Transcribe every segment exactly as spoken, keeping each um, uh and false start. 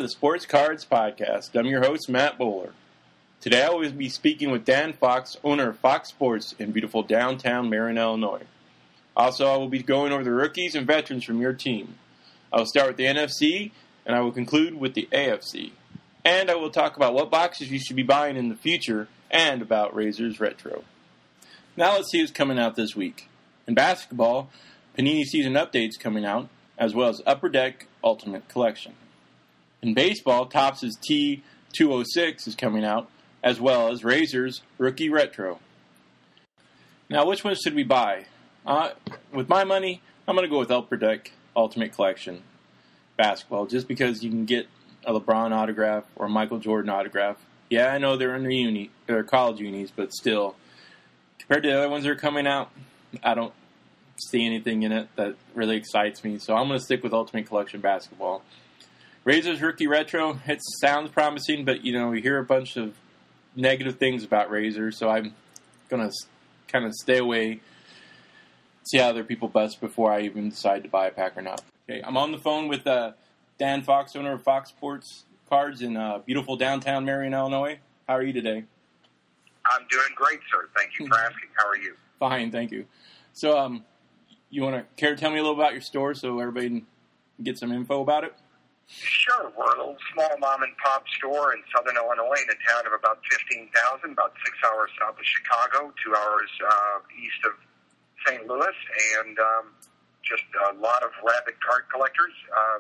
the Sports Cards Podcast. I'm your host, Matt Bowler. Today I will be speaking with Dan Fox, owner of Fox Sports in beautiful downtown Marion, Illinois. Also, I will be going over the rookies and veterans from your team. I will start with the N F C, and I will conclude with the A F C. And I will talk about what boxes you should be buying in the future, and about Razors Retro. Now let's see who's coming out this week. In basketball, Panini Season Update's coming out, as well as Upper Deck Ultimate Collection. In baseball, Topps' T two oh six is coming out, as well as Razors Rookie Retro. Now, which ones should we buy? Uh, with my money, I'm going to go with Upper Deck Ultimate Collection basketball, just because you can get a LeBron autograph or a Michael Jordan autograph. Yeah, I know they're in their uni, they're college unis, but still, compared to the other ones that are coming out, I don't see anything in it that really excites me. So I'm going to stick with Ultimate Collection basketball. Razors Rookie Retro, it sounds promising, but, you know, we hear a bunch of negative things about Razors, so I'm going to kind of stay away, see how other people bust before I even decide to buy a pack or not. Okay, I'm on the phone with uh, Dan Fox, owner of Fox Sports Cards in uh, beautiful downtown Marion, Illinois. How are you today? I'm doing great, sir. Thank you for asking. How are you? Fine, thank you. So, um, you want to care to tell me a little about your store so everybody can get some info about it? Sure. We're a little small mom-and-pop store in southern Illinois in a town of about fifteen thousand, about six hours south of Chicago, two hours uh, east of Saint Louis, and um, just a lot of rabid card collectors, uh,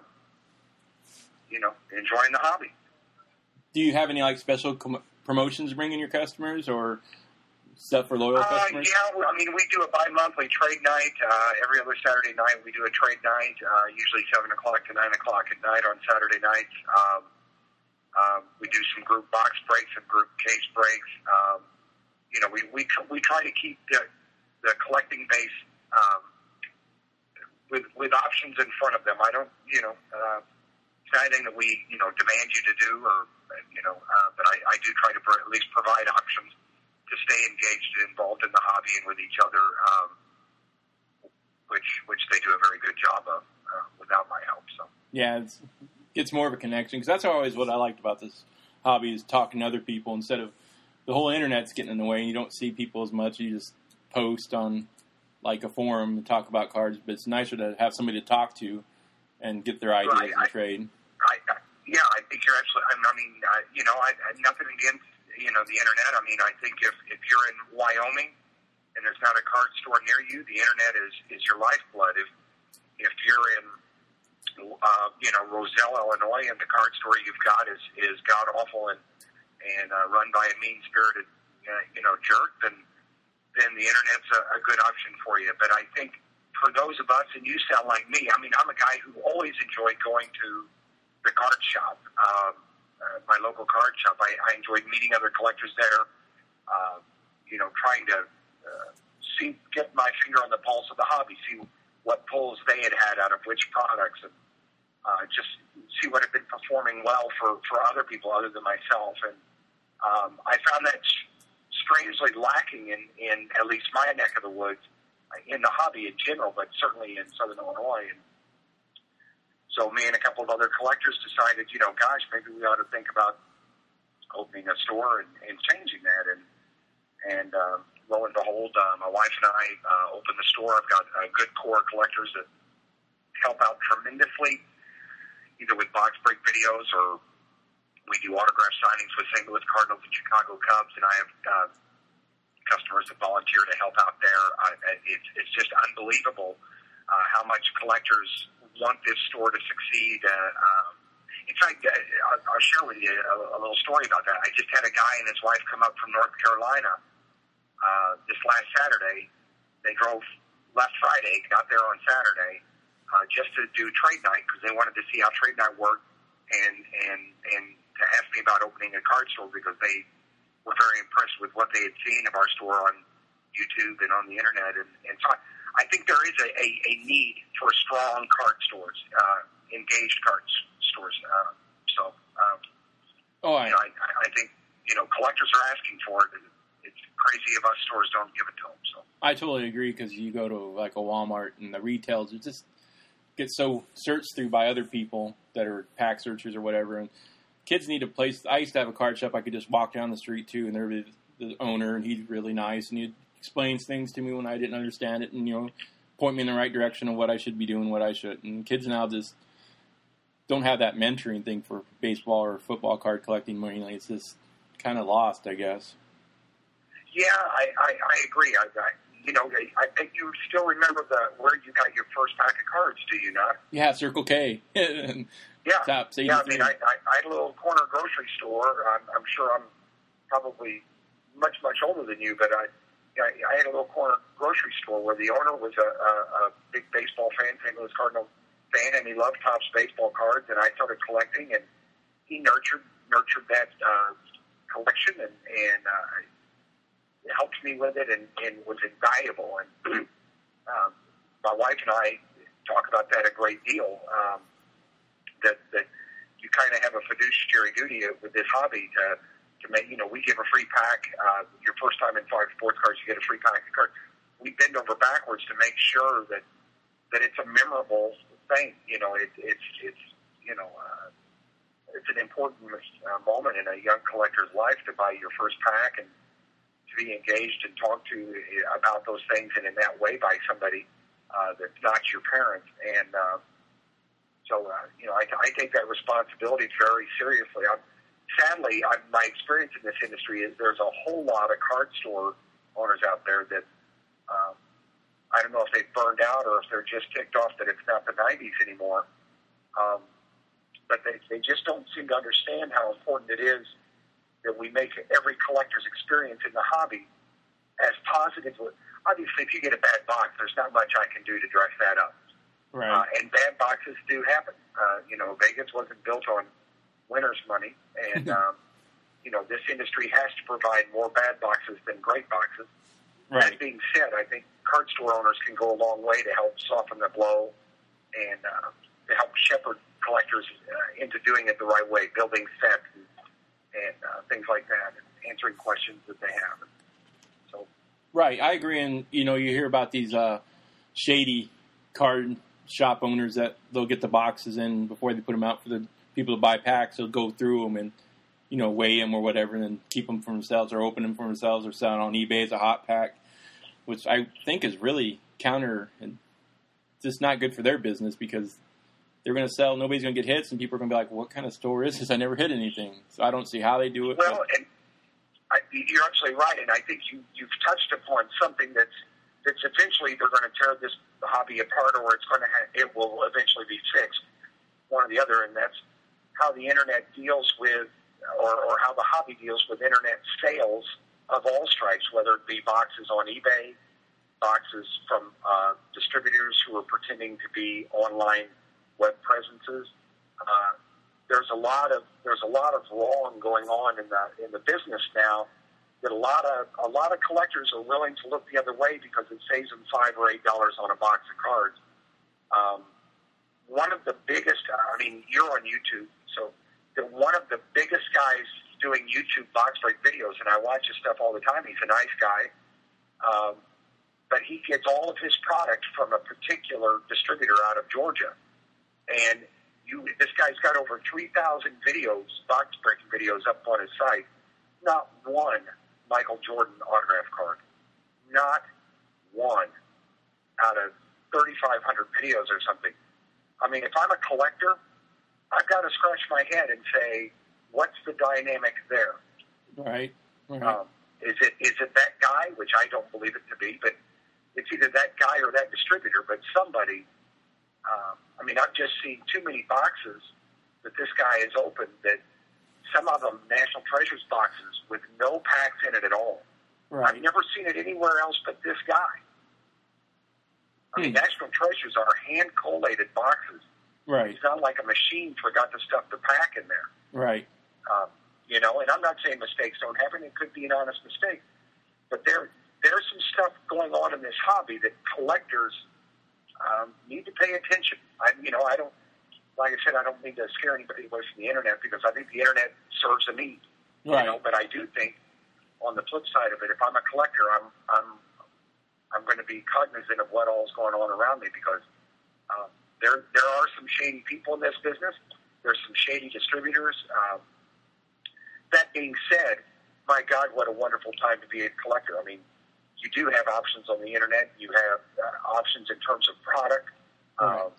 you know, enjoying the hobby. Do you have any, like, special com- promotions bringing your customers, or stuff for loyal uh, customers? Yeah, I mean, we do a bi-monthly trade night. Uh, every other Saturday night we do a trade night, uh, usually seven o'clock to nine o'clock at night on Saturday nights. Um, um, we do some group box breaks and group case breaks. Um, you know, we, we, we try to keep the, the collecting base um, with, with options in front of them. I don't, you know, uh, it's not anything that we, you know, demand you to do, or, you know, uh, but I, I do try to at least provide options to stay engaged and involved in the hobby and with each other, um, which which they do a very good job of uh, without my help. So yeah, it's it's more of a connection, because that's always what I liked about this hobby, is talking to other people instead of the whole internet's getting in the way. And you don't see people as much. You just post on like a forum and talk about cards, but it's nicer to have somebody to talk to and get their ideas right, and I, trade. I, I, yeah, I think you're absolutely. I mean, uh, you know, I, I nothing against. You know, the internet. I mean, I think if, if you're in Wyoming and there's not a card store near you, the internet is, is your lifeblood. If if you're in, uh, you know, Roselle, Illinois, and the card store you've got is, is god awful and and uh, run by a mean spirited, uh, you know, jerk, then then the internet's a, a good option for you. But I think for those of us, and you sound like me. I mean, I'm a guy who always enjoyed going to the card shop. Um, Uh, my local card shop. I, I enjoyed meeting other collectors there, uh, you know, trying to uh, see, get my finger on the pulse of the hobby, see what pulls they had had out of which products, and uh, just see what had been performing well for, for other people other than myself. And um, I found that strangely lacking in, in at least my neck of the woods, in the hobby in general, but certainly in Southern Illinois. And so me and a couple of other collectors decided, you know, gosh, maybe we ought to think about opening a store and, and changing that. And and uh, lo and behold, uh, my wife and I uh, opened the store. I've got a good core of collectors that help out tremendously, either with box break videos or we do autograph signings with Saint Louis Cardinals and Chicago Cubs. And I have uh, customers that volunteer to help out there. Uh, it's, it's just unbelievable uh, how much collectors want this store to succeed. Uh, um, in fact, uh, I'll, I'll share with you a, a little story about that. I just had a guy and his wife come up from North Carolina uh, this last Saturday. They drove last Friday, got there on Saturday, uh, just to do trade night because they wanted to see how trade night worked, and and and to ask me about opening a card store because they were very impressed with what they had seen of our store on YouTube and on the internet. And, and so I, I think there is a, a, a need for strong card stores, uh, engaged card stores. Uh, so, um, oh, I, you know, I, I think, you know, collectors are asking for it, and it's crazy if us stores don't give it to them. So I totally agree, because you go to like a Walmart and the retails, it's just get so searched through by other people that are pack searchers or whatever. And kids need a place. I used to have a card shop I could just walk down the street to, and there would be the owner, and he's really nice, and he explains things to me when I didn't understand it, and, you know, point me in the right direction of what I should be doing, what I should. And kids now just don't have that mentoring thing for baseball or football card collecting mainly. It's just kind of lost, I guess. Yeah, I, I, I agree. I, I, you know, I think you still remember the where you got your first pack of cards, do you not? Yeah, Circle K. yeah, Top, yeah. I mean, I, I, I had a little corner grocery store. I'm, I'm sure I'm probably much, much older than you, but I, I, I had a little corner grocery store where the owner was a, a, a big baseball fan, Saint Louis Cardinal fan, and he loved Topps baseball cards, and I started collecting, and he nurtured nurtured that uh, collection, and, and uh, helped me with it, and, and was invaluable. And um, my wife and I talk about that a great deal. Um, that that you kind of have a fiduciary duty with this hobby to to make. You know, we give a free pack. Uh, your first time in five sports cards, you get a free pack of cards. We bend over backwards to make sure that that it's a memorable thing. You know, it, it's it's you know. Uh, it's an important uh, moment in a young collector's life to buy your first pack and to be engaged and talked to about those things, and in that way by somebody uh, that's not your parent. And uh, so, uh, you know, I, I take that responsibility very seriously. I'm, sadly, I'm, my experience in this industry is there's a whole lot of card store owners out there that um, I don't know if they've burned out or if they're just ticked off that it's not the nineties anymore. Um, but they, they just don't seem to understand how important it is that we make every collector's experience in the hobby as positive. Obviously, if you get a bad box, there's not much I can do to dress that up. Right. Uh, and bad boxes do happen. Uh, you know, Vegas wasn't built on winner's money, and um, you know, this industry has to provide more bad boxes than great boxes. Right. That being said, I think card store owners can go a long way to help soften the blow and uh, to help shepherd collectors uh, into doing it the right way, building sets and, and uh, things like that, and answering questions that they have. So, right, I agree. And you know, you hear about these uh, shady card shop owners that they'll get the boxes in before they put them out for the people to buy packs. They'll go through them and, you know, weigh them or whatever, and then keep them for themselves or open them for themselves or sell it on eBay as a hot pack, which I think is really counter and just not good for their business, because they're going to sell, nobody's going to get hits, and people are going to be like, what kind of store is this? I never hit anything. So I don't see how they do it. Well, and I, you're absolutely right, and I think you, you've touched upon something that's, that's eventually they're going to tear this hobby apart, or it's going to have, it will eventually be fixed, one or the other, and that's how the internet deals with, or, or how the hobby deals with internet sales of all stripes, whether it be boxes on eBay, boxes from uh, distributors who are pretending to be online web presences. Uh, there's a lot of there's a lot of wrong going on in the in the business now, that a lot of a lot of collectors are willing to look the other way because it saves them five or eight dollars on a box of cards. Um, one of the biggest, I mean, you're on YouTube, so the, one of the biggest guys doing YouTube box break videos, and I watch his stuff all the time. He's a nice guy, um, but he gets all of his product from a particular distributor out of Georgia. And you, this guy's got over three thousand videos, box breaking videos up on his site. Not one Michael Jordan autograph card. Not one out of thirty-five hundred videos or something. I mean, if I'm a collector, I've got to scratch my head and say, what's the dynamic there? Right. right. Um, is it is it that guy, which I don't believe it to be, but it's either that guy or that distributor, but somebody... Um, I mean, I've just seen too many boxes that this guy has opened, that some of them National Treasures boxes with no packs in it at all. Right. I've never seen it anywhere else but this guy. I mean, hmm. National Treasures are hand-collated boxes. Right. It's not like a machine forgot to stuff the pack in there. Right. Um, you know, and I'm not saying mistakes don't happen. It could be an honest mistake. But there, there's some stuff going on in this hobby that collectors Um, need to pay attention. I, you know, I don't, like I said, I don't mean to scare anybody away from the internet, because I think the internet serves a need. Right. You know, but I do think, on the flip side of it, if I'm a collector, I'm, I'm, I'm going to be cognizant of what all's going on around me, because um, there there are some shady people in this business. There's some shady distributors. Um, that being said, my God, what a wonderful time to be a collector. I mean, you do have options on the internet. You have uh, options in terms of product. Right. Um,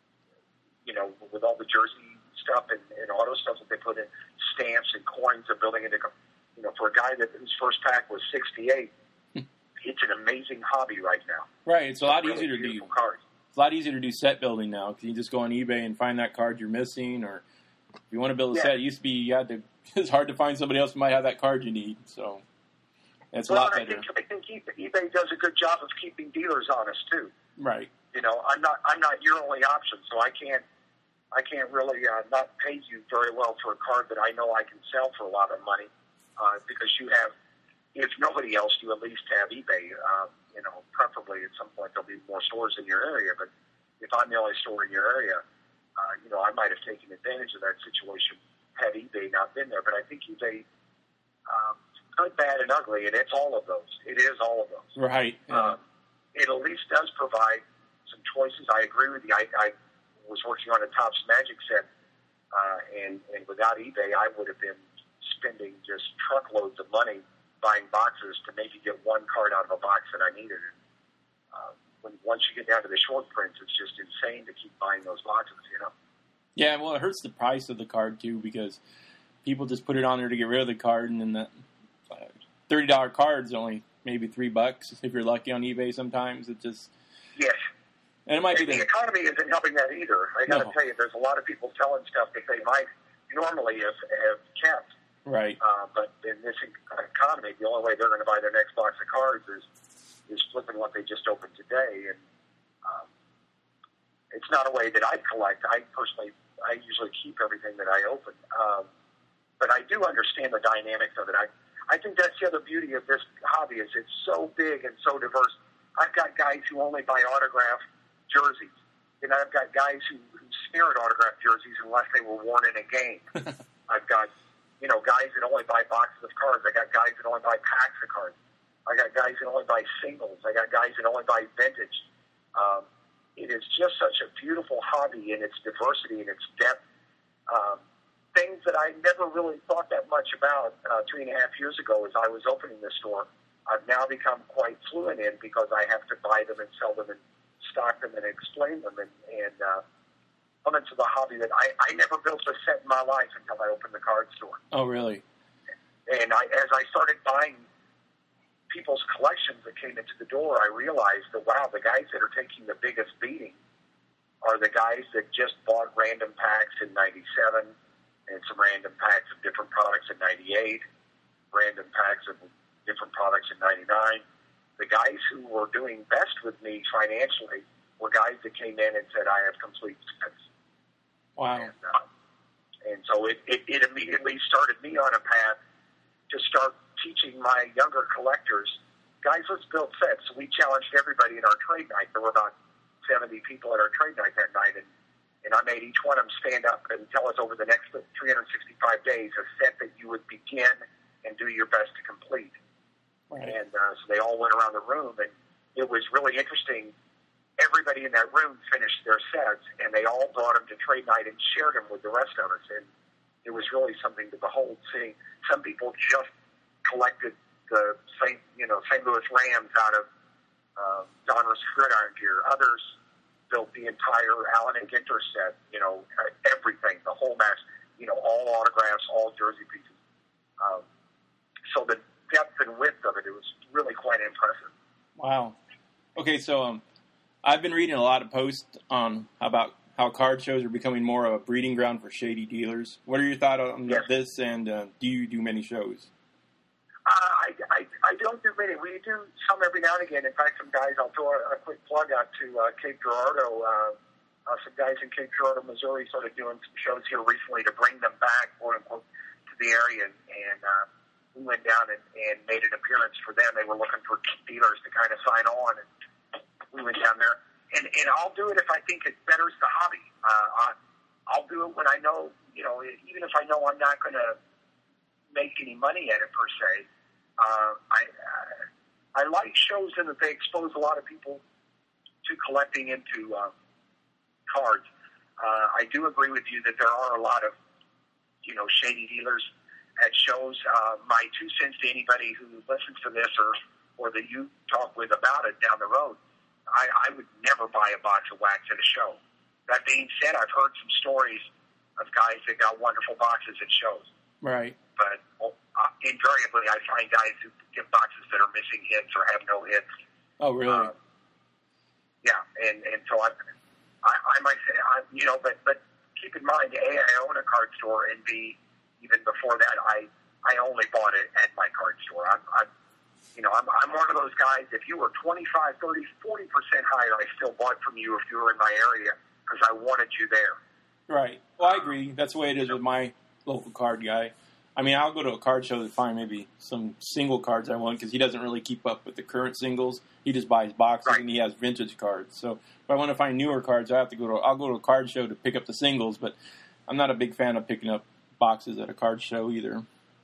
you know, with all the jersey stuff and, and auto stuff that they put in, stamps and coins are building into, you know, for a guy that whose first pack was sixty-eight, it's an amazing hobby right now. Right. It's a lot really easier to do. beautiful cards. It's a lot easier to do set building now because you just go on eBay and find that card you're missing, or if you want to build a Yeah. set, it used to be you had to. It's hard to find somebody else who might have that card you need. So it's a Well, lot I better. think, I think eBay does a good job of keeping dealers honest too. Right. You know, I'm not I'm not your only option, so I can't I can't really uh, not pay you very well for a card that I know I can sell for a lot of money uh, because you have, if nobody else, you at least have eBay. Uh, you know, preferably at some point there'll be more stores in your area, but if I'm the only store in your area, uh, you know, I might have taken advantage of that situation had eBay not been there. But I think eBay, um, good, bad, and ugly, and it's all of those. It is all of those. Right. Yeah. Um, it at least does provide some choices. I agree with you. I, I was working on a Topps Magic set, uh, and, and without eBay, I would have been spending just truckloads of money buying boxes to maybe get one card out of a box that I needed. And, uh, when once you get down to the short prints, it's just insane to keep buying those boxes, you know? Yeah, well, it hurts the price of the card, too, because people just put it on there to get rid of the card, and then the uh, thirty dollars card's only maybe three bucks if you're lucky on eBay sometimes. It just... Yes. And it might be And the the... economy isn't helping that either. I got to No. tell you, there's a lot of people selling stuff that they might normally have, have kept. Right. Uh, but in this economy, the only way they're going to buy their next box of cards is is flipping what they just opened today. And um, it's not a way that I collect. I personally, I usually keep everything that I open. Um, but I do understand the dynamics of it. I, I think that's the other beauty of this hobby is it's so big and so diverse. I've got guys who only buy autographed jerseys. And I've got guys who, who sneer at autographed jerseys unless they were worn in a game. I've got, you know, guys that only buy boxes of cards. I got guys that only buy packs of cards. I got guys that only buy singles. I got guys that only buy vintage. Um, it is just such a beautiful hobby in its diversity and its depth. Um, things that I never really thought that much about uh, three and a half years ago as I was opening this store, I've now become quite fluent in because I have to buy them and sell them and stock them and explain them. And, and uh, I'm into the hobby that I, I never built a set in my life until I opened the card store. Oh, really? And I, as I started buying people's collections that came into the door, I realized that, wow, the guys that are taking the biggest beating are the guys that just bought random packs in ninety-seven and some random packs of different products in ninety-eight, random packs of different products in ninety-nine. The guys who were doing best with me financially were guys that came in and said, I have complete sets. Wow. And, uh, and so it, it, it immediately started me on a path to start teaching my younger collectors, guys, let's build sets. So we challenged everybody in our trade night. There were about seventy people at our trade night that night, and, and I made each one of them stand up and tell us over the next three hundred sixty-five days a set that you would begin and do your best to complete. Right. And uh, so they all went around the room, and it was really interesting. Everybody in that room finished their sets, and they all brought them to trade night and shared them with the rest of us. And it was really something to behold, seeing some people just collected the Saint you know, Saint Louis Rams out of uh, Donruss gridiron gear. Others built the entire Allen and Ginter set, you know, everything, the whole match, you know, all autographs, all jersey pieces. Um, so the depth and width of it, it was really quite impressive. Wow. Okay, so um, I've been reading a lot of posts on about how card shows are becoming more of a breeding ground for shady dealers. What are your thoughts on Yes. this, and uh, do you do many shows? Uh, I, I, I don't do many. We do some every now and again. In fact, some guys, I'll throw a, a quick plug out to uh, Cape Girardeau. Uh, uh, some guys in Cape Girardeau, Missouri started doing some shows here recently to bring them back, quote unquote, to the area. And, and uh, we went down and, and made an appearance for them. They were looking for dealers to kind of sign on. And we went down there. And, and I'll do it if I think it betters the hobby. Uh, I, I'll do it when I know, you know, even if I know I'm not going to make any money at it per se. Uh, I uh, I like shows in that they expose a lot of people to collecting into uh, cards. Uh, I do agree with you that there are a lot of, you know, shady dealers at shows. Uh, my two cents to anybody who listens to this or, or that you talk with about it down the road, I, I would never buy a box of wax at a show. That being said, I've heard some stories of guys that got wonderful boxes at shows. Right. But well, uh, invariably, I find guys who get boxes that are missing hits or have no hits. Oh, really? Uh, yeah, and, and so I, I, I might say, I, you know, but, but keep in mind, A, I own a card store, and B, even before that, I, I only bought it at my card store. I'm, I'm you know, I'm, I'm one of those guys, if you were twenty-five, thirty, forty percent higher, I still bought from you if you were in my area because I wanted you there. Right. Well, I agree. That's the way it is with my local card guy. I mean, I'll go to a card show to find maybe some single cards I want because he doesn't really keep up with the current singles. He just buys boxes right. and he has vintage cards. So if I want to find newer cards, I have to go to. I'll go to a card show to pick up the singles, but I'm not a big fan of picking up boxes at a card show either.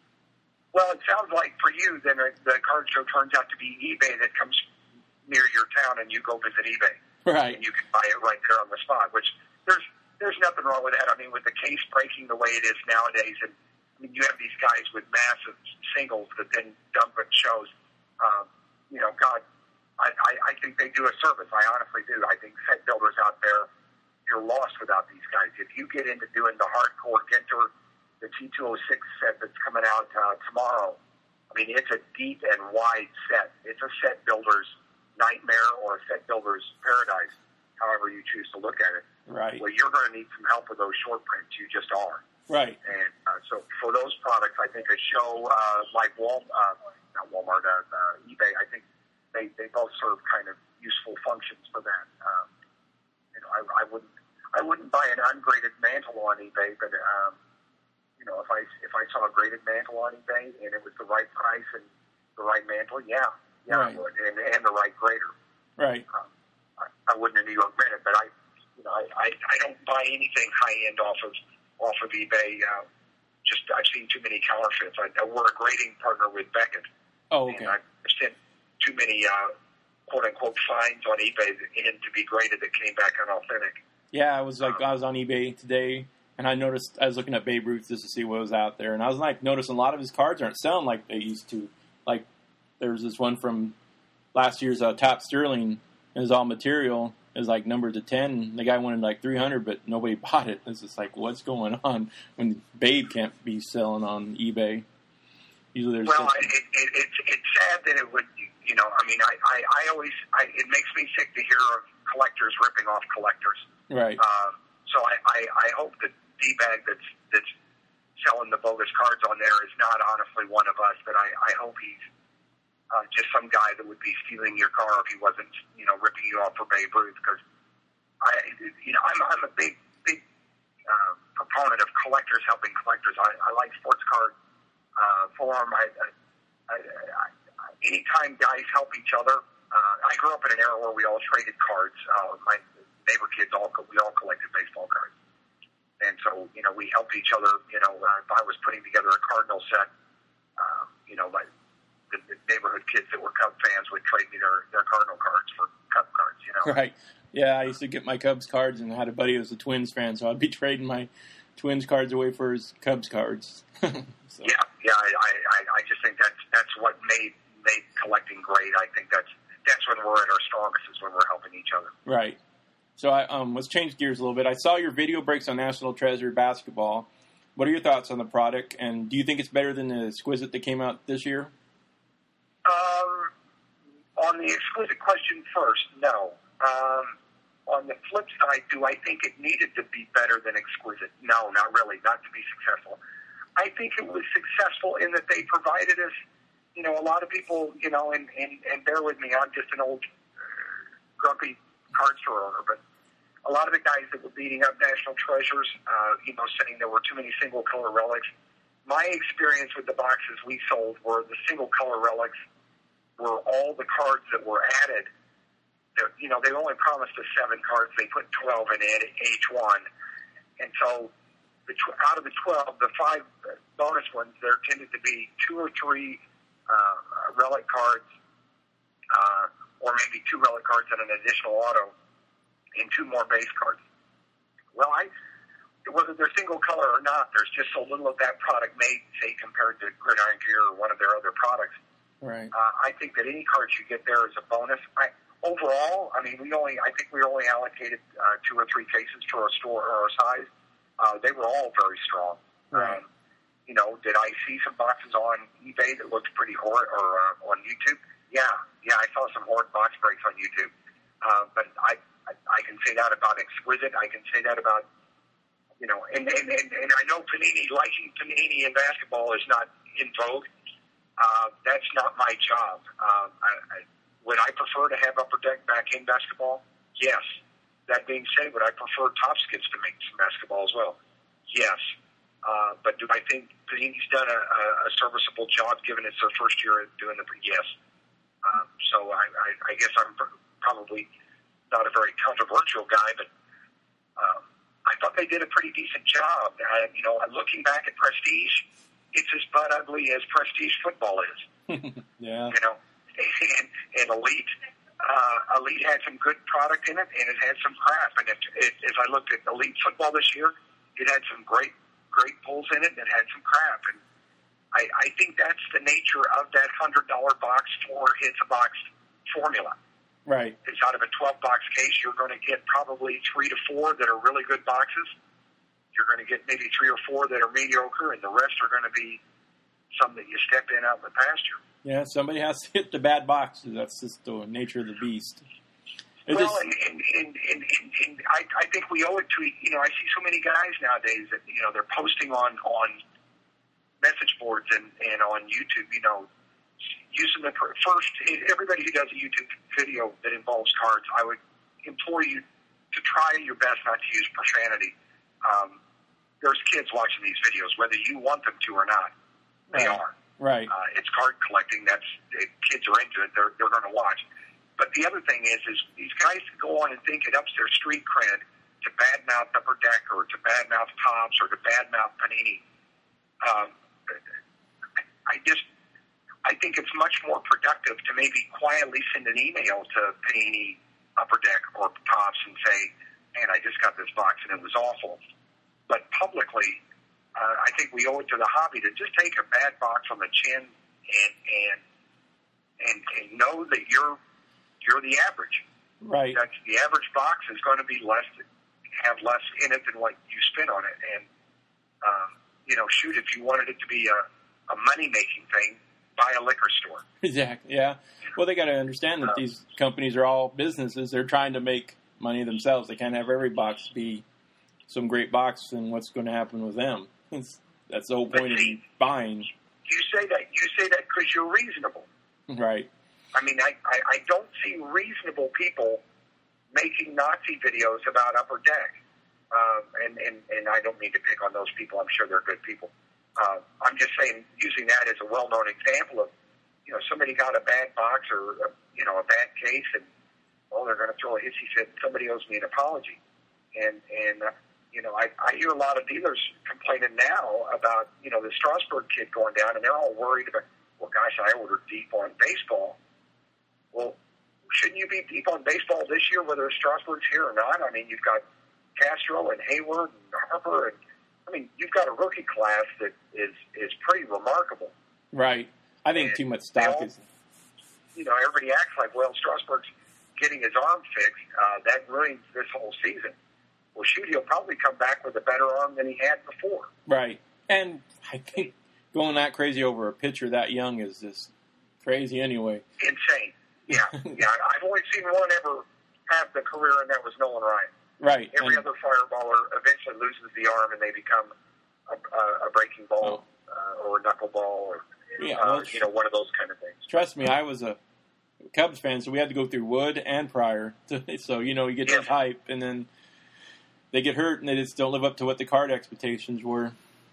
Well, it sounds like for you, then the card show turns out to be eBay that comes near your town, and you go visit eBay. Right. And you can buy it right there on the spot. Which there's there's nothing wrong with that. I mean, with the case breaking the way it is nowadays, and I mean, you have these guys with massive singles that then dump at shows. Um, you know, God, I, I, I think they do a service. I honestly do. I think set builders out there, you're lost without these guys. If you get into doing the hardcore Ginter, the T two oh six set that's coming out uh, tomorrow, I mean, it's a deep and wide set. It's a set builder's nightmare or a set builder's paradise, however you choose to look at it. Right. Well, you're going to need some help with those short prints. You just are. Right. And uh, so for those products, I think a show uh, like Wal- uh, not Walmart, uh, uh, eBay, I think they, they both serve kind of useful functions for that. Um, you know, I, I wouldn't I wouldn't buy an ungraded mantle on eBay, but um, you know, if I if I saw a graded mantle on eBay and it was the right price and the right mantle, yeah, yeah, right. I would, and, and the right grader. Right. Um, I, I wouldn't have even graded, but I, you know, I, I, I don't buy anything high end off of. off of eBay. Uh, just I've seen too many counterfeits. I, I we're a grading partner with Beckett. Oh, okay. And I've sent too many uh, quote unquote finds on eBay in to be graded that came back unauthentic. Yeah, I was like um, I was on eBay today, and I noticed I was looking at Babe Ruth just to see what was out there, and I was like noticing a lot of his cards aren't selling like they used to. Like there's this one from last year's uh, Top Sterling. It was all material. It was like numbered to ten. The guy wanted like three hundred, but nobody bought it. It's just like, what's going on when Babe can't be selling on eBay? Usually there's well, some... it, it, it's it's sad that it would. You know, I mean, I, I, I always I, it makes me sick to hear of collectors ripping off collectors. Right. Um, so I, I, I hope that D-Bag that's that's selling the bogus cards on there is not honestly one of us. But I, I hope he's Uh, just some guy that would be stealing your car if he wasn't, you know, ripping you off for Babe Ruth. Because I, you know, I'm, I'm a big, big uh, proponent of collectors helping collectors. I, I like sports card uh, forum. I, I, I, I, anytime guys help each other. Uh, I grew up in an era where we all traded cards. Uh, my neighbor kids all we all collected baseball cards, and so you know we helped each other. You know, uh, if I was putting together a Cardinal set, uh, you know, like. The, the neighborhood kids that were Cub fans would trade me their, their Cardinal cards for Cub cards, you know. Right. Yeah, I used to get my Cubs cards, and I had a buddy who was a Twins fan, so I'd be trading my Twins cards away for his Cubs cards. so. Yeah, yeah. I, I, I just think that's that's what made made collecting great. I think that's that's when we're at our strongest, is when we're helping each other. Right. So I um, let's change gears a little bit. I saw your video breaks on National Treasure basketball. What are your thoughts on the product, and do you think it's better than the Exquisite that came out this year? Um, on the Exquisite question first, no. Um, on the flip side, do I think it needed to be better than Exquisite? No, not really, not to be successful. I think it was successful in that they provided us, you know, a lot of people, you know, and, and, and bear with me, I'm just an old uh, grumpy card store owner, but a lot of the guys that were beating up National Treasures, uh, you know, saying there were too many single color relics. My experience with the boxes we sold were the single color relics were all the cards that were added. They're, you know, they only promised us seven cards. They put twelve in each one. And so the tw- out of the twelve, the five bonus ones, there tended to be two or three uh, relic cards, uh, or maybe two relic cards and an additional auto, and two more base cards. Well, I whether they're single color or not, there's just so little of that product made, say, compared to Gridiron Gear or one of their other products. Right. Uh, I think that any cards you get there is a bonus. I, overall, I mean, we only I think we only allocated uh, two or three cases for a store or a size. Uh, they were all very strong. Right. Um, you know, did I see some boxes on eBay that looked pretty horrid, or uh, on YouTube? Yeah, yeah, I saw some horrid box breaks on YouTube. Uh, but I, I, I can say that about Exquisite. I can say that about, you know, and, and, and, and I know Panini, liking Panini in basketball is not in vogue. Uh, that's not my job. Um, I, I, would I prefer to have Upper Deck back in basketball? Yes. That being said, would I prefer Top Skids to make some basketball as well? Yes. Uh, but do I think Panini's done a, a, a serviceable job, given it's their first year at doing the yes? Um, so I, I, I guess I'm probably not a very controversial guy, but um, I thought they did a pretty decent job. Uh, you know, looking back at Prestige, it's as butt ugly as Prestige football is. Yeah. You know, and, and Elite, uh, Elite had some good product in it, and it had some crap. And if, if, if I looked at Elite football this year, it had some great, great pulls in it, and it had some crap. And I, I think that's the nature of that one hundred dollars box, four hits a box formula. Right. It's out of a twelve-box case, you're going to get probably three to four that are really good boxes. You're going to get maybe three or four that are mediocre, and the rest are going to be some that you step in out in the pasture. Yeah, somebody has to hit the bad boxes. That's just the nature of the beast. It well, just, and, and, and, and, and, and I, I think we owe it to, you know, I see so many guys nowadays that, you know, they're posting on, on message boards and, and on YouTube, you know, using the first, everybody who does a YouTube video that involves cards, I would implore you to try your best not to use profanity. Um, there's kids watching these videos, whether you want them to or not. They right. are. Right. Uh, it's card collecting. That's if kids are into it. They're they're going to watch. But the other thing is, is these guys go on and think it ups their street cred to badmouth Upper Deck or to badmouth Topps or to badmouth Panini. Um, I just, I think it's much more productive to maybe quietly send an email to Panini, Upper Deck, or Topps and say, man, I just got this box and it was awful. But publicly, uh, I think we owe it to the hobby to just take a bad box on the chin and and and, and know that you're you're the average. Right. That's the average box is going to be less, have less in it than what you spent on it. And um, you know, shoot, if you wanted it to be a, a money making thing, buy a liquor store. Exactly. Yeah. Well, they got to understand that uh, these companies are all businesses. They're trying to make money themselves. They can't have every box be some great box, and what's going to happen with them? It's, that's the whole point see, of buying. You say that you say that because you're reasonable, right? I mean, I, I, I don't see reasonable people making Nazi videos about Upper Deck, um, and, and and I don't mean to pick on those people. I'm sure they're good people. Uh, I'm just saying, using that as a well-known example of, you know, somebody got a bad box or a, you know a bad case, and well, they're going to throw a hissy fit. Somebody owes me an apology, and and. Uh, You know, I, I hear a lot of dealers complaining now about, you know, the Strasburg kid going down, and they're all worried about, well, gosh, I ordered deep on baseball. Well, shouldn't you be deep on baseball this year, whether Strasburg's here or not? I mean, you've got Castro and Hayward and Harper, and, I mean, you've got a rookie class that is, is pretty remarkable. Right. I think and too much stock all, is... You know, everybody acts like, well, Strasburg's getting his arm fixed. Uh, that ruins this whole season. Well, shoot, he'll probably come back with a better arm than he had before. Right. And I think going that crazy over a pitcher that young is just crazy anyway. Insane. Yeah. yeah. I've only seen one ever have the career, and that was Nolan Ryan. Right. Every and, other fireballer eventually loses the arm, and they become a, a, a breaking ball oh. uh, or a knuckleball or, yeah, uh, well, you know, one of those kind of things. Trust me, I was a Cubs fan, so we had to go through Wood and Pryor. To, so, you know, you get yes. that hype, and then they get hurt, and they just don't live up to what the card expectations were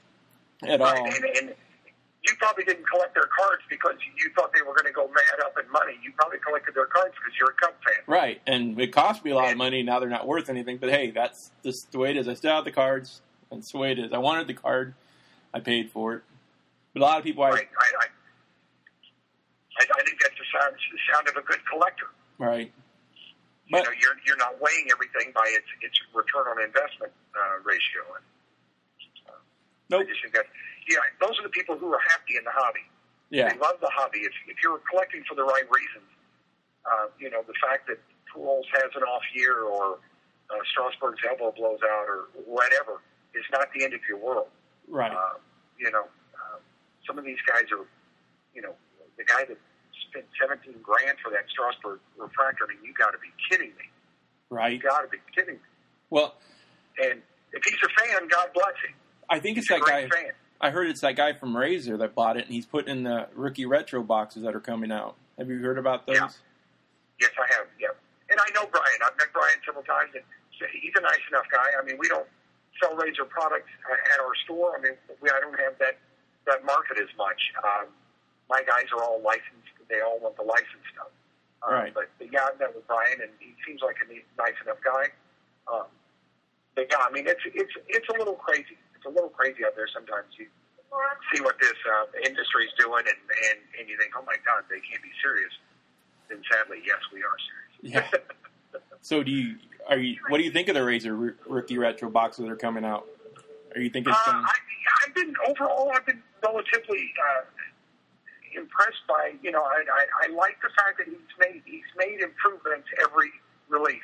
at right. all. And, and you probably didn't collect their cards because you thought they were going to go mad up in money. You probably collected their cards because you're a Cub fan. Right, and it cost me a lot and, of money. Now they're not worth anything. But, hey, that's just the way it is. I still have the cards. That's the way it is. I wanted the card. I paid for it. But a lot of people... Right. I, I, I, I think that's the sound, the sound of a good collector. Right. you know, you're you're not weighing everything by its its return on investment uh, ratio. And, uh, nope. I just think that, yeah, those are the people who are happy in the hobby. Yeah. They love the hobby. If if you're collecting for the right reasons, uh, you know, the fact that Pujols has an off year or uh, Strasburg's elbow blows out or whatever is not the end of your world. Right. Uh, you know, uh, some of these guys are, you know, the guy that spent seventeen grand for that Strasburg refractor. I mean, you got to be kidding me. Right. You got to be kidding me. Well, and if he's a fan, God bless him. I think it's he's that guy. Fan. I heard it's that guy from Razor that bought it, and he's putting in the rookie retro boxes that are coming out. Have you heard about those? Yeah. Yes, I have. Yeah, and I know Brian. I've met Brian several times, and he's a nice enough guy. I mean, we don't sell Razor products at our store. I mean, we I don't have that that market as much. Um, my guys are all licensed. They all want the licensed stuff. Um, right. But, but yeah, I've met with Brian, and he seems like a nice enough guy. Um, but yeah, I mean, it's it's it's a little crazy. It's a little crazy out there sometimes. You see what this uh, industry is doing, and, and, and you think, oh my God, they can't be serious. And sadly, yes, we are serious. Yeah. So, do you are you? What do you think of the Razor r- rookie retro boxes that are coming out? Are you thinking? Uh, Some... I, I've been overall, I've been relatively uh, impressed by. You know, I, I, I like the fact that he's made he's made improvements every release.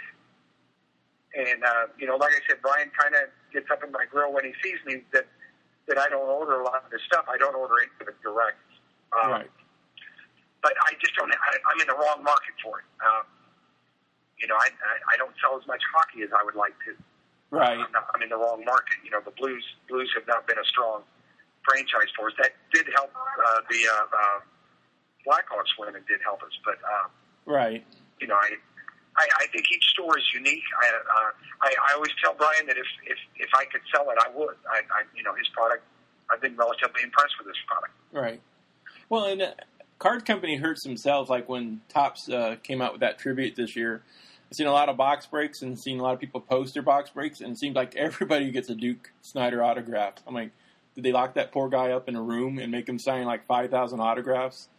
And uh, you know, like I said, Brian kind of gets up in my grill when he sees me that that I don't order a lot of this stuff. I don't order any of it direct. Um, right. But I just don't. I, I'm in the wrong market for it. Um, you know, I, I I don't sell as much hockey as I would like to. Right. Uh, I'm, not, I'm in the wrong market. You know, the Blues Blues have not been a strong franchise for us. That did help uh, the uh, uh, Blackhawks win and did help us. But uh, right. You know, I. I, I think each store is unique. I, uh, I I always tell Brian that if, if, if I could sell it, I would. I, I you know his product. I've been relatively impressed with this product. Right. Well, and uh, Card Company hurts themselves. Like when Topps uh, came out with that tribute this year, I've seen a lot of box breaks and seen a lot of people post their box breaks, and it seems like everybody gets a Duke Snider autograph. I'm like, did they lock that poor guy up in a room and make him sign like five thousand autographs?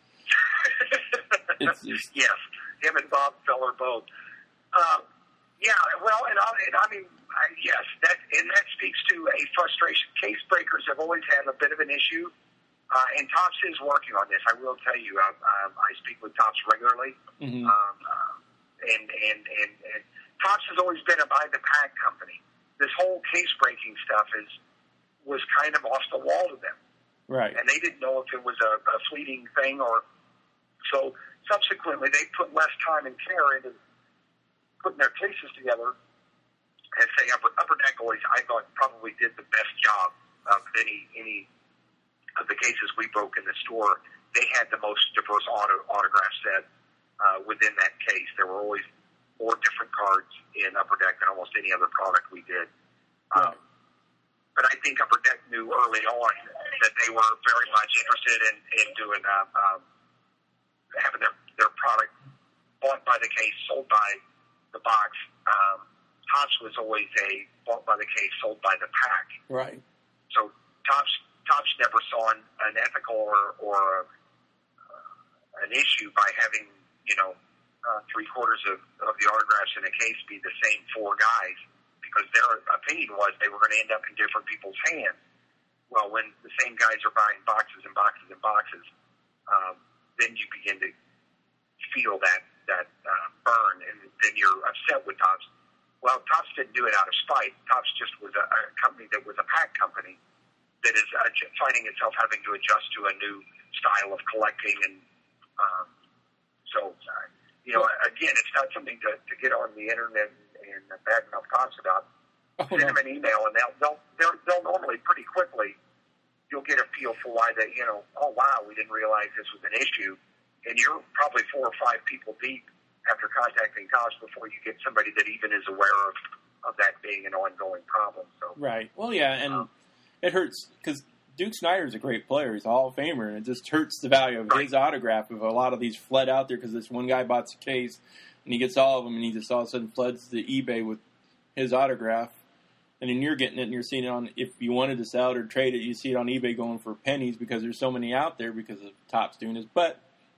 It's just... Yes, him and Bob Feller both. Uh, yeah, well, and I, and I mean, I, yes, that and that speaks to a frustration. Case breakers have always had a bit of an issue, uh, and Topps is working on this. I will tell you, I, um, I speak with Topps regularly, mm-hmm. um, uh, and, and and and Topps has always been a by the pack company. This whole case breaking stuff is was kind of off the wall to them, right? And they didn't know if it was a, a fleeting thing or so. Subsequently, they put less time and care into putting their cases together, and say Upper, Upper Deck always, I thought, probably did the best job of any any of the cases we broke in the store. They had the most diverse auto, autograph set uh, within that case. There were always more different cards in Upper Deck than almost any other product we did. Um, but I think Upper Deck knew early on that they were very much interested in, in doing um, um, having their, their product bought by the case, sold by the box. Um, Topps was always a bought by the case, sold by the pack. Right. So Topps Topps never saw an, an ethical or, or uh, an issue by having you know uh, three quarters of, of the autographs in a case be the same four guys, because their opinion was they were going to end up in different people's hands. Well, when the same guys are buying boxes and boxes and boxes, um, then you begin to feel that. that uh, burn, and then you're upset with Topps. Well, Topps didn't do it out of spite. Topps just was a, a company that was a pack company that is uh, finding itself having to adjust to a new style of collecting. And um, so, uh, you know, again, it's not something to, to get on the internet and, and bad mouth Topps about. Oh, Send no. them an email, and they'll, they'll, they'll, they'll normally pretty quickly, you'll get a feel for why they, you know, oh, wow, we didn't realize this was an issue. And you're probably four or five people deep after contacting Topps before you get somebody that even is aware of, of that being an ongoing problem. So right. Well, yeah, and um, it hurts because Duke Snider's a great player. He's a Hall of Famer, and it just hurts the value of right. his autograph if a lot of these fled out there because this one guy bought the case, and he gets all of them, and he just all of a sudden floods the eBay with his autograph. And then you're getting it, and you're seeing it on, if you wanted to sell it or trade it, you see it on eBay going for pennies because there's so many out there because of Topps doing this. But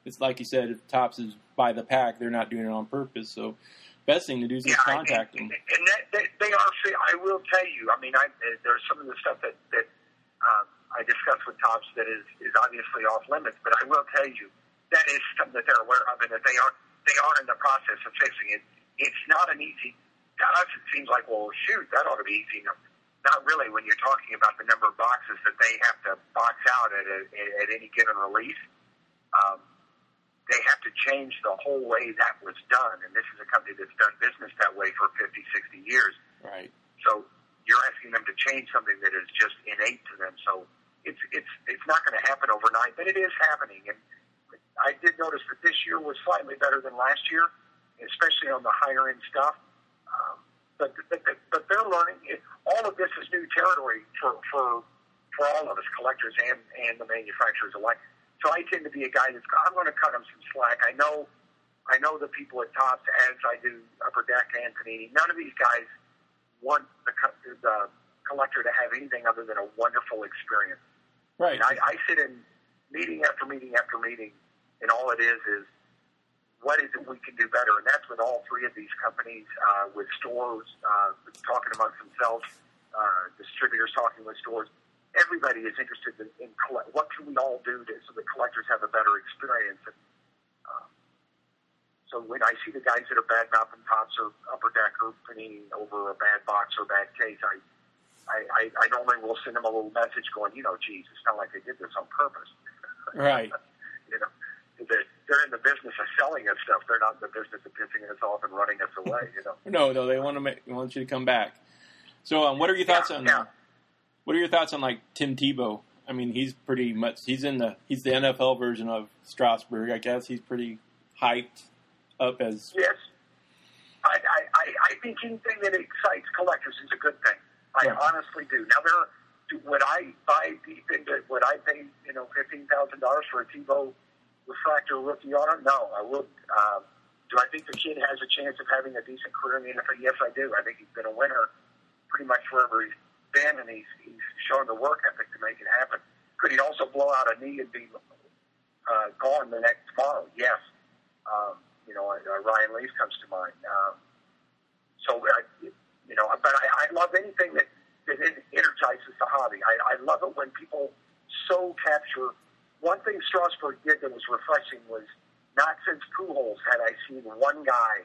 it's like you said, if Topps is by the pack, they're not doing it on purpose. So best thing to do is yeah, just contact and, them. And that, they, they are. I will tell you. I mean, I, there's some of the stuff that that um, I discussed with Topps that is is obviously off limits. But I will tell you that is something that they're aware of, and that they are they are in the process of fixing it. It's not an easy. To us, it seems like, well, shoot, that ought to be easy. No, not really. When you're talking about the number of boxes that they have to box out at a, at any given release. Um, They have to change the whole way that was done. And this is a company that's done business that way for fifty, sixty years. Right. So you're asking them to change something that is just innate to them. So it's it's it's not going to happen overnight, but it is happening. And I did notice that this year was slightly better than last year, especially on the higher end stuff. Um, but, but but they're learning. It, all of this is new territory for for for all of us, collectors and and the manufacturers alike. So I tend to be a guy that's, I'm going to cut them some slack. I know I know the people at Topps, as I do Upper Deck and Panini. None of these guys want the, the collector to have anything other than a wonderful experience. Right. And I, I sit in meeting after meeting after meeting, and all it is is, what is it we can do better? And that's with all three of these companies, uh, with stores uh, talking amongst themselves, uh, distributors talking with stores. Everybody is interested in, in collect, what can we all do to, so the collectors have a better experience. And, um, so when I see the guys that are bad mouthing Topps or Upper Deck or Panini over a bad box or bad case, I, I, I, I normally will send them a little message going, you know, geez, it's not like they did this on purpose. Right. You know, they're, they're in the business of selling us stuff. They're not in the business of pissing us off and running us away. You know. No, no, they want to make, want you to come back. So, um, what are your thoughts yeah, on? Yeah. What are your thoughts on, like, Tim Tebow? I mean, he's pretty much, he's in the, he's the N F L version of Strasburg, I guess. He's pretty hyped up as... Yes. I, I, I, I think anything that excites collectors is a good thing. I Right. honestly do. Now, there, would I buy deep into, would I pay, you know, fifteen thousand dollars for a Tebow refractor rookie auto? No, I wouldn't. Um, do I think the kid has a chance of having a decent career in the N F L? Yes, I do. I think he's been a winner pretty much wherever he's been, and he's, he's shown the work ethic to make it happen. Could he also blow out a knee and be uh, gone the next tomorrow? Yes. Um, you know, uh, Ryan Leaf comes to mind. Um, so, I, you know, but I, I love anything that, that energizes the hobby. I, I love it when people so capture. One thing Strasburg did that was refreshing was, not since Pujols had I seen one guy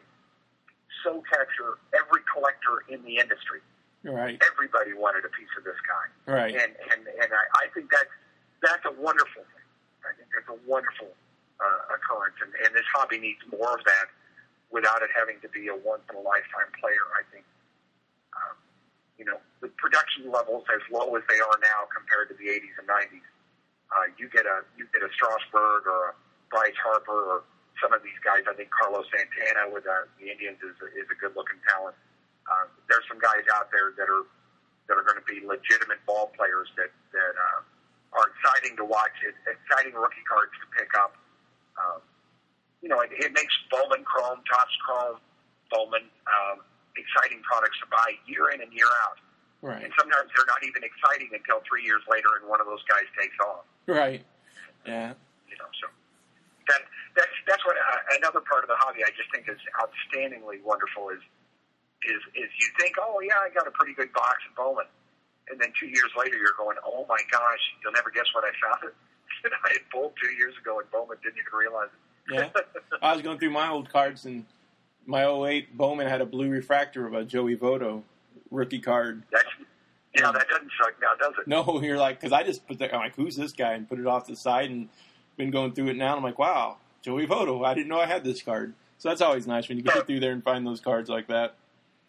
so capture every collector in the industry. Right. Everybody wanted a piece of this guy. Right. And and, and I, I think that's, that's a wonderful thing. I think that's a wonderful uh, occurrence. And, and this hobby needs more of that without it having to be a once-in-a-lifetime player. I think, um, you know, the production levels as low as they are now compared to the eighties and nineties, uh, you get a you get a Strasburg or a Bryce Harper or some of these guys. I think Carlos Santana with uh, the Indians is a, is a good-looking talent. Uh, there's some guys out there that are that are going to be legitimate ball players that that uh, are exciting to watch. It's exciting rookie cards to pick up. Um, you know, it, it makes Bowman Chrome, Topps Chrome, Bowman um, exciting products to buy year in and year out. Right. And sometimes they're not even exciting until three years later, and one of those guys takes off. Right. Yeah. You know, so that that's that's what uh, another part of the hobby I just think is outstandingly wonderful is. Is, is you think, oh, yeah, I got a pretty good box of Bowman. And then two years later, you're going, oh, my gosh, you'll never guess what I found. It I had pulled two years ago, and Bowman didn't even realize it. Yeah. I was going through my old cards, and my oh eight Bowman had a blue refractor of a Joey Votto rookie card. That's, yeah, that doesn't suck now, does it? No, you're like, because I just put that, I'm like, who's this guy? And put it off to the side and been going through it now. And I'm like, wow, Joey Votto. I didn't know I had this card. So that's always nice when you get through there and find those cards like that.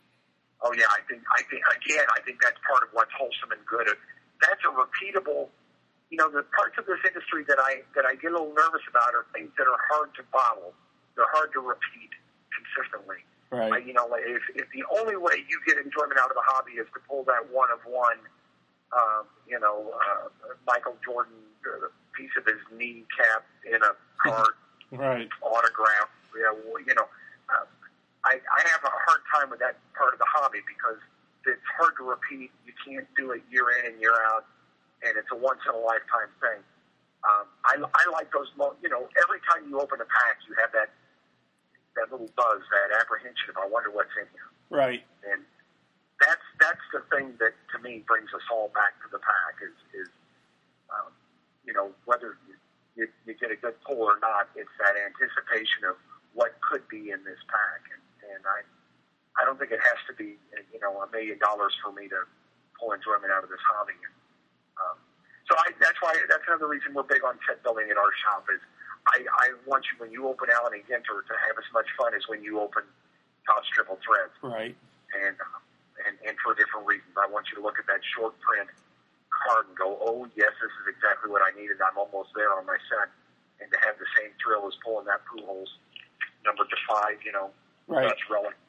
Oh yeah, I think I think again, I think that's part of what's wholesome and good. That's a repeatable. You know, the parts of this industry that I that I get a little nervous about are things that are hard to bottle. They're hard to repeat consistently. Right. Uh, you know, if if the only way you get enjoyment out of the hobby is to pull that one of one, um, you know, uh, Michael Jordan uh, piece of his kneecap in a card, right, autograph. Yeah, well, you know. Uh, I, I have a hard time with that part of the hobby because it's hard to repeat. You can't do it year in and year out, and it's a once-in-a-lifetime thing. Um, I, I like those, you know, every time you open a pack, you have that that little buzz, that apprehension of, I wonder what's in here. Right. And that's that's the thing that, to me, brings us all back to the pack is, is um, you know, whether you, you get a good pull or not, it's that anticipation of what could be in this pack. And, and I I don't think it has to be, you know, a million dollars for me to pull enjoyment out of this hobby. And, um, so I, that's why, that's another reason we're big on set building at our shop is I, I want you, when you open Allen and Ginter, to have as much fun as when you open Topps Triple Threads. Right. And, and, and for different reasons. I want you to look at that short print card and go, oh, yes, this is exactly what I needed. I'm almost there on my set. And to have the same thrill as pulling that Pujols number to five, you know, right. That's relevant.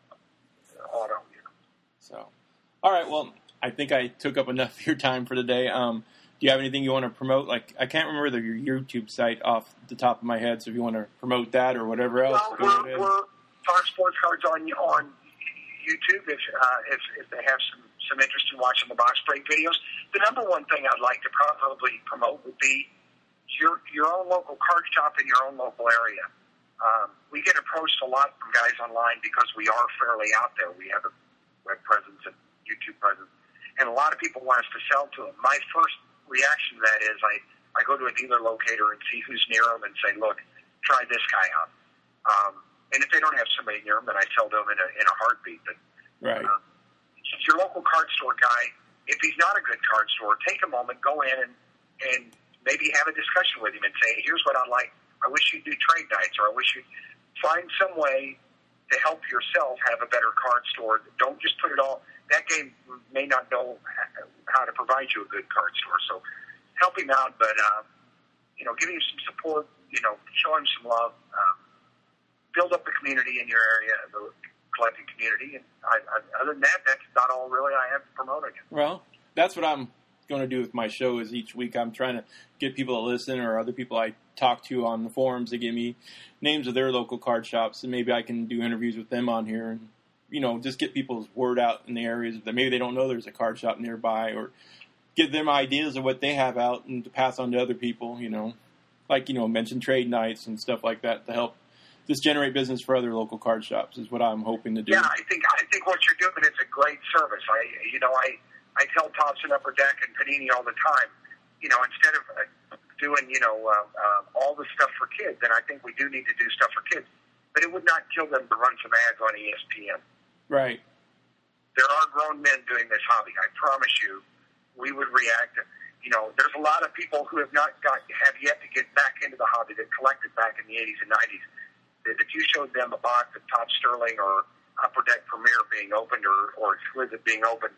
Auto, you know. So, all right, well, I think I took up enough of your time for today. Um, do you have anything you want to promote? Like, I can't remember the, your YouTube site off the top of my head, so if you want to promote that or whatever else, well, go we're, ahead. We're Fox Sports Cards on on YouTube if uh, if, if they have some, some interest in watching the box break videos. The number one thing I'd like to probably promote would be your your own local card shop in your own local area. Um, we get approached a lot from guys online because we are fairly out there. We have a web presence and YouTube presence, and a lot of people want us to sell to them. My first reaction to that is I, I go to a dealer locator and see who's near them and say, look, try this guy out. Um, and if they don't have somebody near them, then I sell to them in a, in a heartbeat. But, right. Uh, your local card store guy, if he's not a good card store, take a moment, go in and, and maybe have a discussion with him and say, here's what I'd like. I wish you'd do trade nights, or I wish you'd find some way to help yourself have a better card store. Don't just put it all. That game may not know how to provide you a good card store, so help him out. But uh, you know, give him some support. You know, show him some love. Um, build up the community in your area, the collecting community. And I, I, other than that, that's not all really I have to promote again. Well, that's what I'm going to do with my show. Is each week I'm trying to get people to listen, or other people I talk to on the forums to give me names of their local card shops, and maybe I can do interviews with them on here, and you know, just get people's word out in the areas that maybe they don't know there's a card shop nearby, or give them ideas of what they have out and to pass on to other people. You know, like you know, mention trade nights and stuff like that to help just generate business for other local card shops is what I'm hoping to do. Yeah, I think I think what you're doing is a great service. I you know I I tell Topps and Upper Deck and Panini all the time, you know, instead of uh, doing, you know, uh, uh, all the stuff for kids, and I think we do need to do stuff for kids, but it would not kill them to run some ads on E S P N. Right. There are grown men doing this hobby. I promise you, we would react. You know, there's a lot of people who have not got, have yet to get back into the hobby that collected back in the eighties and nineties. That if you showed them a box of Top Sterling or Upper Deck Premier being opened or, or Exquisite being opened,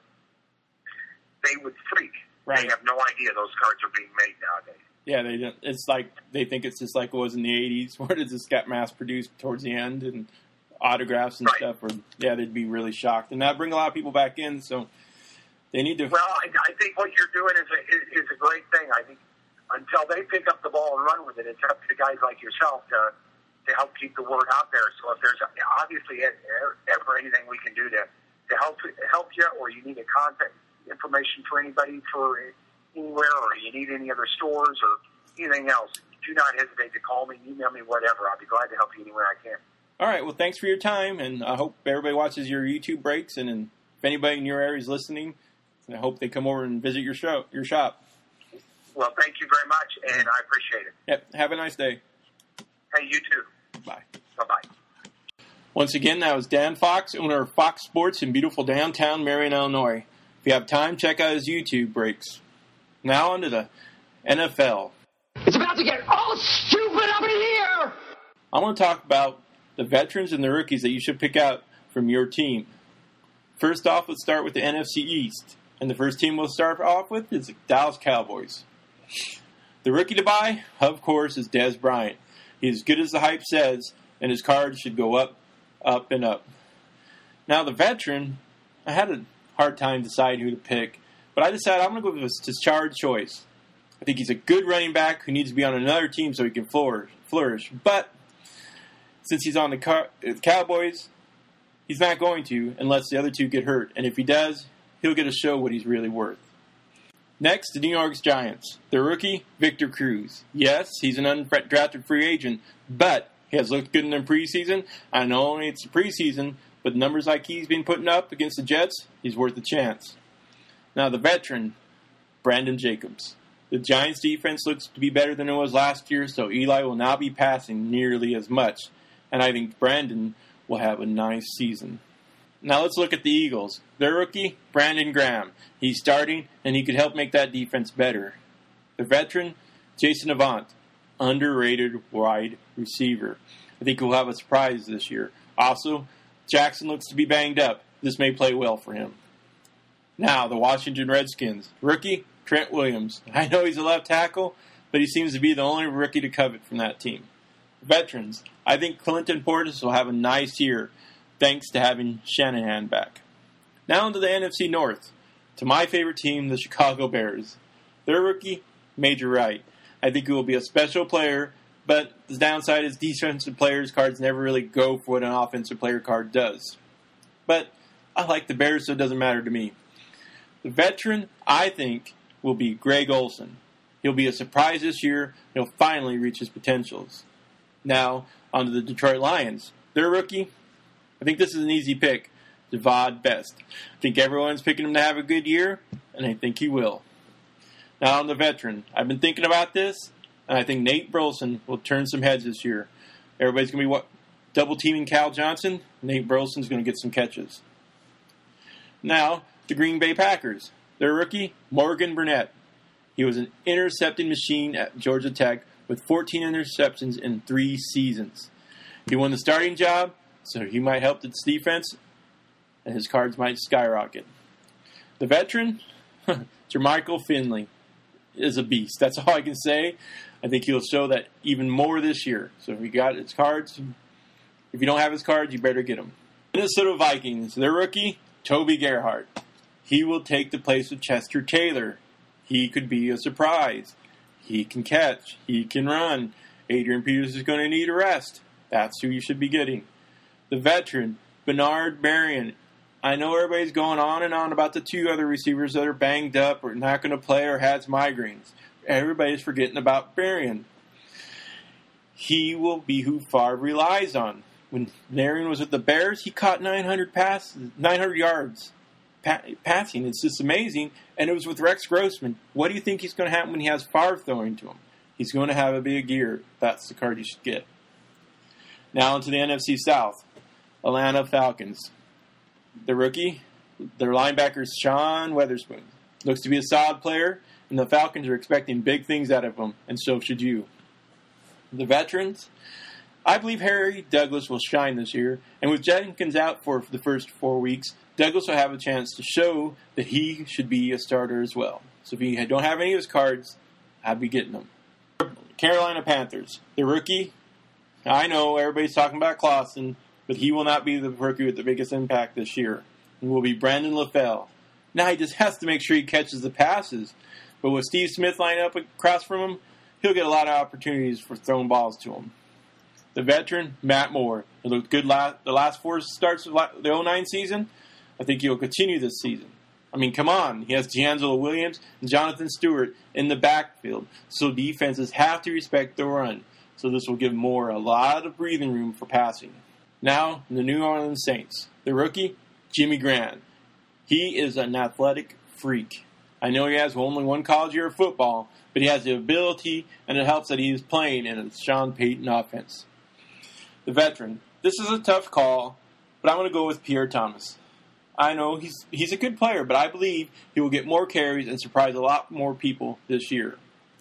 they would freak. Right. They have no idea those cards are being made nowadays. Yeah, they don't, it's like they think it's just like it was in the eighties, where it just got mass produced towards the end and autographs and right. stuff. Or yeah, they'd be really shocked, and that bring a lot of people back in. So they need to. Well, I, I think what you're doing is a, is, is a great thing. I think until they pick up the ball and run with it, it's up to guys like yourself to to help keep the word out there. So if there's obviously ever anything we can do to to help help you, or you need a contact information for anybody for anywhere, or you need any other stores or anything else, do not hesitate to call me, email me, whatever. I'll be glad to help you anywhere I can. All right. Well, thanks for your time, and I hope everybody watches your YouTube breaks. And, and if anybody in your area is listening, I hope they come over and visit your show, your shop. Well, thank you very much, and I appreciate it. Yep. Have a nice day. Hey, you too. Bye. Bye-bye. Once again, that was Dan Fox, owner of Fox Sports in beautiful downtown Marion, Illinois. If you have time, check out his YouTube breaks. Now on to the N F L. It's about to get all stupid up in here! I want to talk about the veterans and the rookies that you should pick out from your team. First off, let's start with the N F C East. And the first team we'll start off with is the Dallas Cowboys. The rookie to buy, of course, is Dez Bryant. He's as good as the hype says, and his cards should go up, up, and up. Now, the veteran, I had a hard time deciding who to pick, but I decided I'm going to go with Tashard Choice. I think he's a good running back who needs to be on another team so he can flourish. But since he's on the Car- Cowboys, he's not going to unless the other two get hurt. And if he does, he'll get to show what he's really worth. Next, the New York Giants. Their rookie, Victor Cruz. Yes, he's an undrafted free agent, but he has looked good in the preseason. I know only it's the preseason, but numbers like he's been putting up against the Jets, he's worth a chance. Now, the veteran, Brandon Jacobs. The Giants' defense looks to be better than it was last year, so Eli will not be passing nearly as much. And I think Brandon will have a nice season. Now let's look at the Eagles. Their rookie, Brandon Graham. He's starting, and he could help make that defense better. The veteran, Jason Avant. Underrated wide receiver. I think he'll have a surprise this year. Also, Jackson looks to be banged up. This may play well for him. Now, the Washington Redskins. Rookie, Trent Williams. I know he's a left tackle, but he seems to be the only rookie to covet from that team. Veterans. I think Clinton Portis will have a nice year, thanks to having Shanahan back. Now into the N F C North. To my favorite team, the Chicago Bears. Their rookie, Major Wright. I think he will be a special player, but the downside is defensive players' cards never really go for what an offensive player card does. But I like the Bears, so it doesn't matter to me. The veteran, I think, will be Greg Olsen. He'll be a surprise this year. He'll finally reach his potentials. Now, on to the Detroit Lions. Their rookie, I think this is an easy pick, Javad Best. I think everyone's picking him to have a good year, and I think he will. Now, on the veteran, I've been thinking about this, and I think Nate Burleson will turn some heads this year. Everybody's going to be what, double-teaming Cal Johnson. Nate Burleson's going to get some catches. Now, the Green Bay Packers. Their rookie, Morgan Burnett. He was an intercepting machine at Georgia Tech with fourteen interceptions in three seasons. He won the starting job, so he might help this defense, and his cards might skyrocket. The veteran, Jermichael Finley, is a beast. That's all I can say. I think he'll show that even more this year. So if you got his cards, if you don't have his cards, you better get them. Minnesota Vikings, their rookie, Toby Gerhart. He will take the place of Chester Taylor. He could be a surprise. He can catch. He can run. Adrian Peters is going to need a rest. That's who you should be getting. The veteran, Bernard Berrian. I know everybody's going on and on about the two other receivers that are banged up or not going to play or has migraines. Everybody's forgetting about Berrian. He will be who Favre relies on. When Berrian was with the Bears, he caught nine hundred passes, nine hundred yards pa- passing. It's just amazing. And it was with Rex Grossman. What do you think he's going to happen when he has Favre throwing to him? He's going to have a big year. That's the card you should get. Now into the N F C South. Atlanta Falcons. The rookie, their linebacker, Sean Weatherspoon. Looks to be a solid player, and the Falcons are expecting big things out of him, and so should you. The veterans, I believe Harry Douglas will shine this year, and with Jenkins out for the first four weeks, Douglas will have a chance to show that he should be a starter as well. So if you don't have any of his cards, I'd be getting them. Carolina Panthers, the rookie, I know everybody's talking about Clausen, but he will not be the rookie with the biggest impact this year. It will be Brandon LaFell. Now he just has to make sure he catches the passes. But with Steve Smith lining up across from him, he'll get a lot of opportunities for throwing balls to him. The veteran, Matt Moore. He looked good last, the last four starts of the oh nine season. I think he'll continue this season. I mean, come on. He has D'Angelo Williams and Jonathan Stewart in the backfield. So defenses have to respect the run. So this will give Moore a lot of breathing room for passing. Now, the New Orleans Saints. The rookie, Jimmy Graham. He is an athletic freak. I know he has only one college year of football, but he has the ability, and it helps that he is playing in a Sean Payton offense. The veteran. This is a tough call, but I'm going to go with Pierre Thomas. I know he's he's a good player, but I believe he will get more carries and surprise a lot more people this year.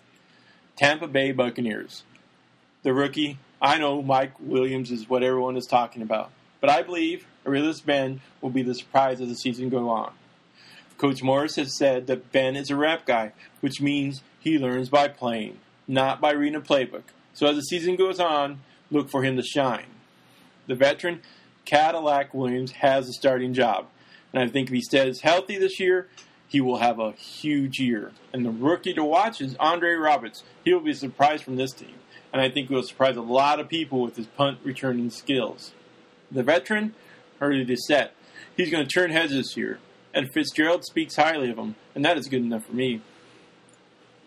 Tampa Bay Buccaneers. The rookie, I know Mike Williams is what everyone is talking about, but I believe Aurelius Ben will be the surprise as the season goes on. Coach Morris has said that Ben is a rep guy, which means he learns by playing, not by reading a playbook. So as the season goes on, look for him to shine. The veteran, Cadillac Williams, has a starting job, and I think if he stays healthy this year, he will have a huge year. And the rookie to watch is Andre Roberts. He will be a surprise from this team. And I think he will surprise a lot of people with his punt returning skills. The veteran, Hurley Dossett. He's going to turn heads this year. And Fitzgerald speaks highly of him, and that is good enough for me.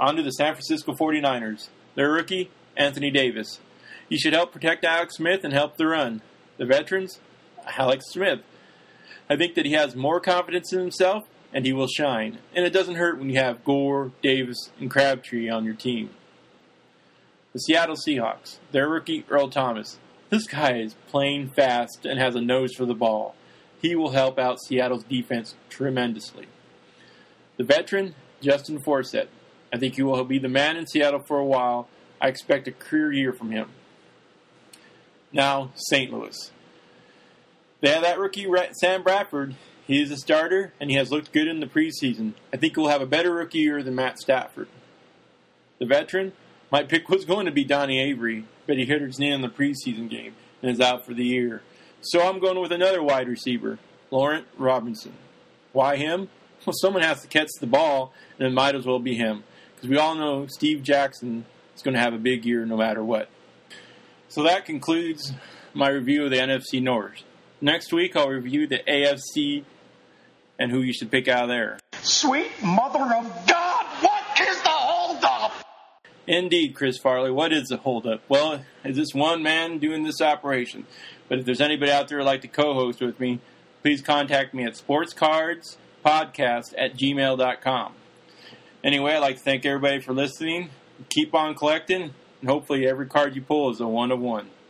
On to the San Francisco forty-niners. Their rookie, Anthony Davis. He should help protect Alex Smith and help the run. The veterans, Alex Smith. I think that he has more confidence in himself, and he will shine. And it doesn't hurt when you have Gore, Davis, and Crabtree on your team. The Seattle Seahawks. Their rookie, Earl Thomas. This guy is playing fast and has a nose for the ball. He will help out Seattle's defense tremendously. The veteran, Justin Forsett. I think he will be the man in Seattle for a while. I expect a career year from him. Now, Saint Louis. They have that rookie, Sam Bradford. He is a starter, and he has looked good in the preseason. I think he'll have a better rookie year than Matt Stafford. The veteran, my pick was going to be Donnie Avery, but he hurt his knee in the preseason game and is out for the year. So I'm going with another wide receiver, Laurent Robinson. Why him? Well, someone has to catch the ball, and it might as well be him. Because we all know Steve Jackson is going to have a big year no matter what. So that concludes my review of the N F C North. Next week, I'll review the A F C and who you should pick out of there. Sweet mother of God, what is the holdup? Indeed, Chris Farley, what is the holdup? Well, it's this one man doing this operation. But if there's anybody out there who'd like to co-host with me, please contact me at sportscardspodcast at gmail dot com. Anyway, I'd like to thank everybody for listening. Keep on collecting, and hopefully every card you pull is a one of one.